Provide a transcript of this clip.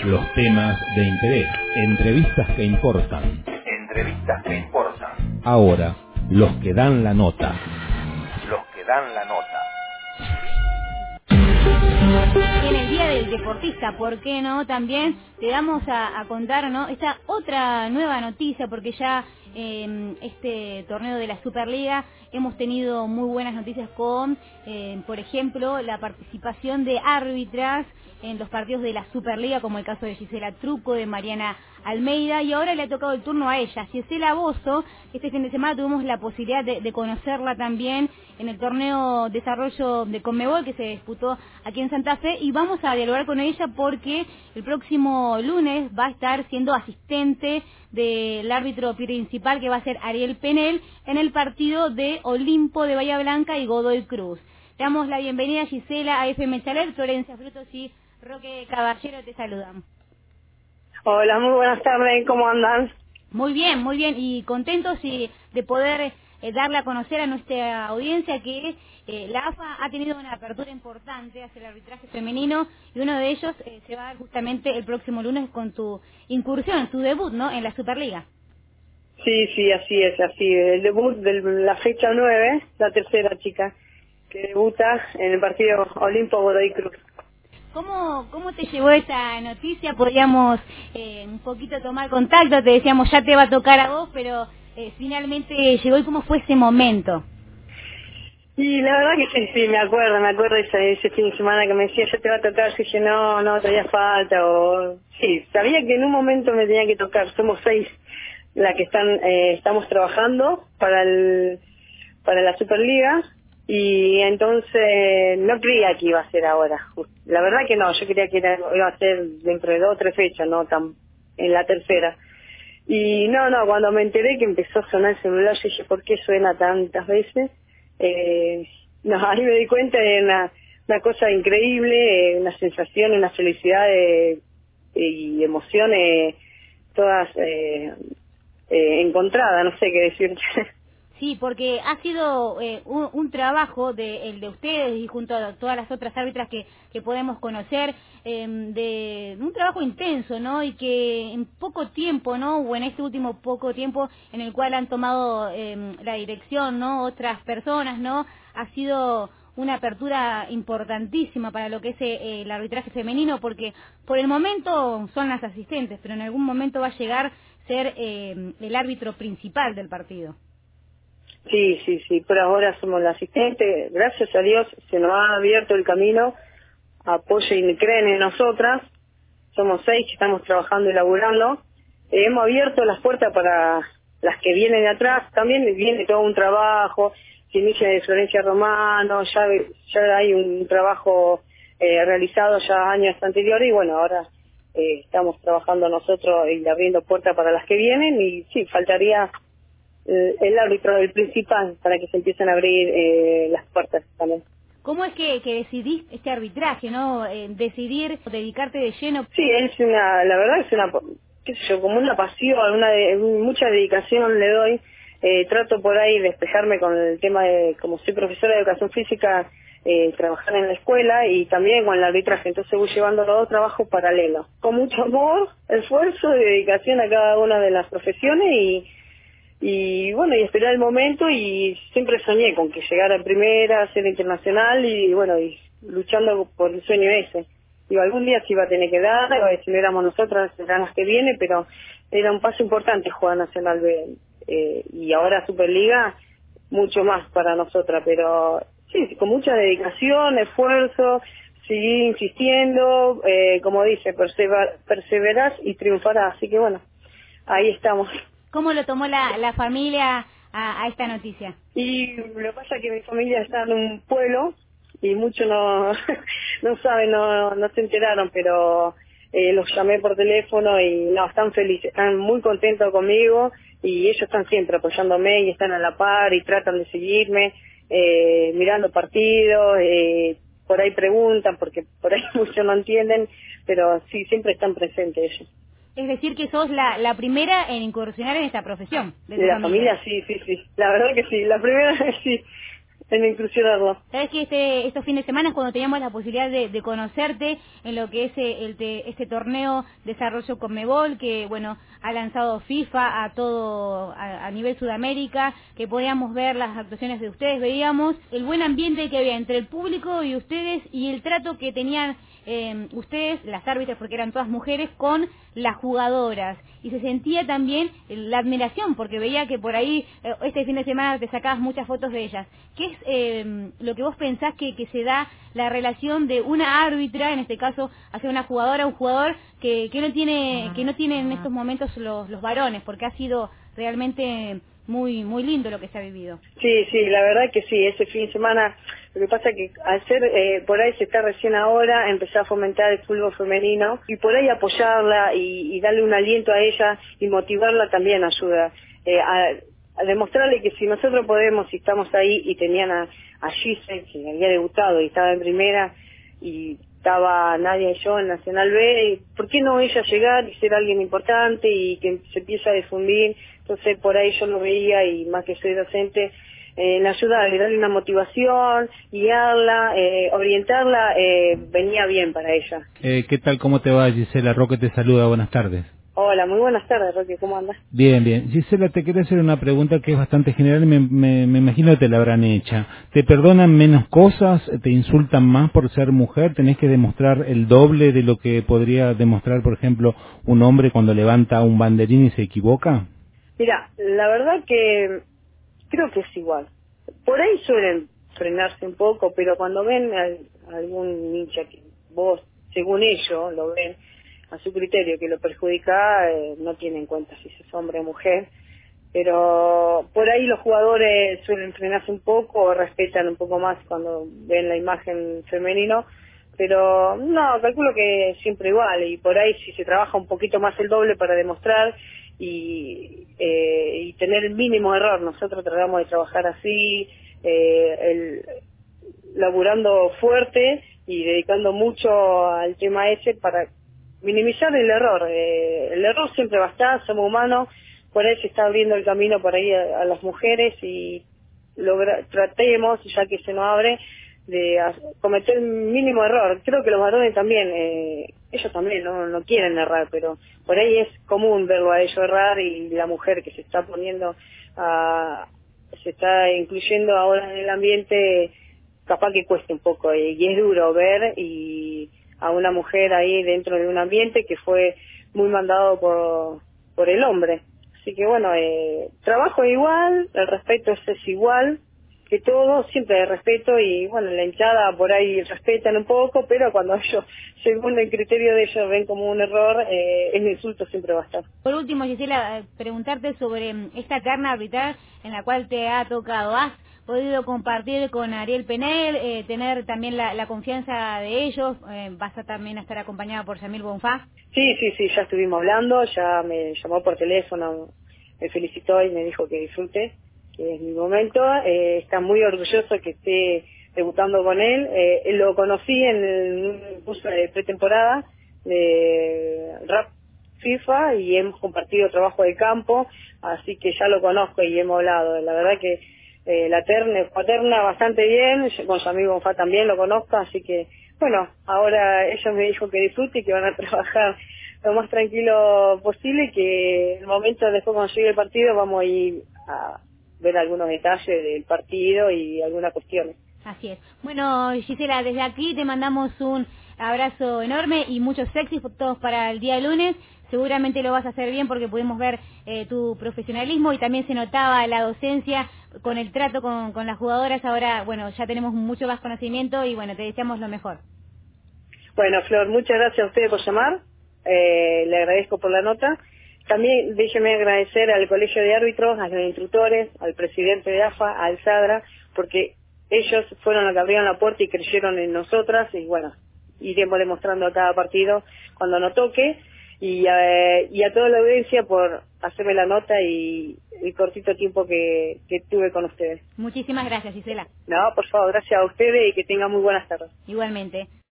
Los temas de interés, entrevistas que importan. Entrevistas que importan. Ahora, los que dan la nota. Los que dan la nota. En el Día del Deportista, ¿por qué no? También te vamos a contar, ¿no?, esta otra nueva noticia, porque ya en este torneo de la Superliga hemos tenido muy buenas noticias con, por ejemplo, la participación de árbitras en los partidos de la Superliga, como el caso de Gisela Truco, de Mariana Almeida, y ahora le ha tocado el turno a ella, Gisela Bozo. Este fin de semana tuvimos la posibilidad de conocerla también en el torneo Desarrollo de Conmebol que se disputó aquí en Santa Fe, y vamos a dialogar con ella porque el próximo lunes va a estar siendo asistente del árbitro principal, que va a ser Ariel Penel, en el partido de Olimpo de Bahía Blanca y Godoy Cruz. Le damos la bienvenida, Gisela, a FM Chaler. Florencia Frutos y Roque Caballero te saludan. Hola, muy buenas tardes, ¿cómo andan? Muy bien, y contentos de poder darle a conocer a nuestra audiencia que la AFA ha tenido una apertura importante hacia el arbitraje femenino, y uno de ellos se va a dar justamente el próximo lunes con tu incursión, tu debut, ¿no?, en la Superliga. Sí, así es, el debut de la fecha 9, la tercera chica que debuta en el partido Olimpo Godoy Cruz. ¿Cómo te llevó esta noticia? Podíamos un poquito tomar contacto, te decíamos ya te va a tocar a vos, pero finalmente llegó. ¿Y cómo fue ese momento? Y la verdad que sí, me acuerdo ese fin de semana que me decía ya te va a tocar, si dije no, todavía falta, o sí, sabía que en un momento me tenía que tocar. Somos 6 las que estamos trabajando para la Superliga, y entonces no creía que iba a ser ahora. La verdad que no, yo creía que iba a ser dentro de 2 o 3 fechas, no tan en la tercera. Y no, cuando me enteré que empezó a sonar el celular, yo dije, ¿por qué suena tantas veces? No, ahí me di cuenta de una cosa increíble, una sensación, una felicidad y emociones todas encontradas, no sé qué decirte. Sí, porque ha sido un trabajo el de ustedes y junto a todas las otras árbitras que podemos conocer, de un trabajo intenso, ¿no? Y que en poco tiempo, ¿no?, o en este último poco tiempo en el cual han tomado la dirección, ¿no?, otras personas, ¿no?, ha sido una apertura importantísima para lo que es el arbitraje femenino, porque por el momento son las asistentes, pero en algún momento va a llegar a ser el árbitro principal del partido. Sí, por ahora somos la asistente, gracias a Dios se nos ha abierto el camino, apoyen y creen en nosotras, somos 6 que estamos trabajando y laburando, hemos abierto las puertas para las que vienen de atrás, también viene todo un trabajo, se inicia de Florencia Romano, ya hay un trabajo realizado ya años anteriores, y bueno, ahora estamos trabajando nosotros y abriendo puertas para las que vienen, y sí, faltaría el árbitro, el principal, para que se empiecen a abrir las puertas también. ¿Cómo es que decidís este arbitraje, no? Decidir dedicarte de lleno. Sí, la verdad es qué sé yo, como una pasión, mucha dedicación le doy. Trato por ahí de despejarme con el tema de, como soy profesora de educación física, trabajar en la escuela y también con el arbitraje, entonces voy llevando los 2 trabajos paralelos, con mucho amor, esfuerzo y dedicación a cada una de las profesiones, y bueno, y esperar el momento, y siempre soñé con que llegara a primera, a ser internacional, y bueno, y luchando por el sueño ese. Digo, algún día se iba a tener que dar, si no éramos nosotras, serán las que viene, pero era un paso importante jugar Nacional B, y ahora Superliga, mucho más para nosotras, pero sí, con mucha dedicación, esfuerzo, seguir insistiendo, como dice, perseverás y triunfarás, así que bueno, ahí estamos. ¿Cómo lo tomó la familia a esta noticia? Y lo que pasa es que mi familia está en un pueblo y muchos no no saben, no se enteraron, pero los llamé por teléfono y no, están felices, están muy contentos conmigo, y ellos están siempre apoyándome y están a la par y tratan de seguirme, mirando partidos, por ahí preguntan porque por ahí muchos no entienden, pero sí, siempre están presentes ellos. Es decir, que sos la primera en incursionar en esta profesión. De la familia, sí. La verdad que sí, la primera sí. en inclusionarlo. Sabes que estos fines de semana es cuando teníamos la posibilidad de conocerte en lo que es este torneo Desarrollo Conmebol, que bueno, ha lanzado FIFA a nivel Sudamérica, que podíamos ver las actuaciones de ustedes, veíamos el buen ambiente que había entre el público y ustedes y el trato que tenían ustedes, las árbitras, porque eran todas mujeres, con las jugadoras, y se sentía también la admiración, porque veía que por ahí este fin de semana te sacabas muchas fotos de ellas. ¿Qué es lo que vos pensás que se da la relación de una árbitra, en este caso hacia una jugadora, un jugador que no tiene en estos momentos los varones, porque ha sido realmente muy lindo lo que se ha vivido? Sí, la verdad que sí, ese fin de semana, lo que pasa que al ser, por ahí se está recién ahora, empezar a fomentar el fútbol femenino y por ahí apoyarla y darle un aliento a ella y motivarla también ayuda. A demostrarle que si nosotros podemos, si estamos ahí, y tenían a Giselle, que había debutado y estaba en primera, y estaba Nadia y yo en Nacional B, ¿por qué no ella llegar y ser alguien importante y que se empiece a difundir? Entonces por ahí yo lo veía, y más que soy docente, en ayudarle, darle una motivación, guiarla, orientarla, venía bien para ella. ¿Qué tal? ¿Cómo te va? Gisela Roque te saluda, buenas tardes. Hola, muy buenas tardes, Roque, ¿cómo andas? Bien. Gisela, te quería hacer una pregunta que es bastante general y me imagino que te la habrán hecha. ¿Te perdonan menos cosas? ¿Te insultan más por ser mujer? ¿Tenés que demostrar el doble de lo que podría demostrar, por ejemplo, un hombre cuando levanta un banderín y se equivoca? Mira, la verdad que creo que es igual. Por ahí suelen frenarse un poco, pero cuando ven a algún hincha que vos, según ellos, lo ven a su criterio que lo perjudica, no tiene en cuenta si es hombre o mujer, pero por ahí los jugadores suelen frenarse un poco, o respetan un poco más cuando ven la imagen femenino, pero no, calculo que siempre igual, y por ahí si se trabaja un poquito más el doble para demostrar y tener el mínimo error. Nosotros tratamos de trabajar así, laburando fuerte y dedicando mucho al tema ese para minimizar el error. El error siempre va a estar, somos humanos, por ahí se está abriendo el camino por ahí a las mujeres, y tratemos, ya que se nos abre, de cometer el mínimo error. Creo que los varones también, ellos también no quieren errar, pero por ahí es común verlo a ellos errar, y la mujer que se está se está incluyendo ahora en el ambiente, capaz que cueste un poco, y es duro ver a una mujer ahí dentro de un ambiente que fue muy mandado por el hombre. Así que bueno, trabajo igual, el respeto es igual que todo, siempre hay respeto, y bueno, la hinchada por ahí respetan un poco, pero cuando ellos, según el criterio de ellos, ven como un error, el insulto siempre va a estar. Por último, Gisela, preguntarte sobre esta terna arbitral en la cual te ha tocado. ¿Has podido compartir con Ariel Penel, tener también la confianza de ellos? ¿Vas a también estar acompañada por Yamil Bonfá? Sí, ya estuvimos hablando, ya me llamó por teléfono, me felicitó y me dijo que disfrute, que es mi momento. Está muy orgulloso que esté debutando con él. Lo conocí en un curso de pretemporada de rap FIFA, y hemos compartido trabajo de campo, así que ya lo conozco y hemos hablado. La verdad que la paterna bastante bien, con su amigo Bonfá también lo conozco, así que bueno, ahora ella me dijo que disfrute y que van a trabajar lo más tranquilo posible, y que el momento después cuando llegue el partido vamos a ir a ver algunos detalles del partido y algunas cuestiones. Así es. Bueno, Gisela, desde aquí te mandamos un abrazo enorme y muchos éxitos para el día lunes. Seguramente lo vas a hacer bien, porque pudimos ver tu profesionalismo, y también se notaba la docencia con el trato con las jugadoras. Ahora, bueno, ya tenemos mucho más conocimiento y bueno, te deseamos lo mejor. Bueno, Flor, muchas gracias a ustedes por llamar. Le agradezco por la nota. También déjeme agradecer al Colegio de Árbitros, a los instructores, al presidente de AFA, al SADRA, porque ellos fueron los que abrieron la puerta y creyeron en nosotras, y bueno, iremos demostrando a cada partido cuando nos toque, y a toda la audiencia por hacerme la nota y el cortito tiempo que tuve con ustedes. Muchísimas gracias, Gisela. No, por favor, gracias a ustedes y que tengan muy buenas tardes. Igualmente.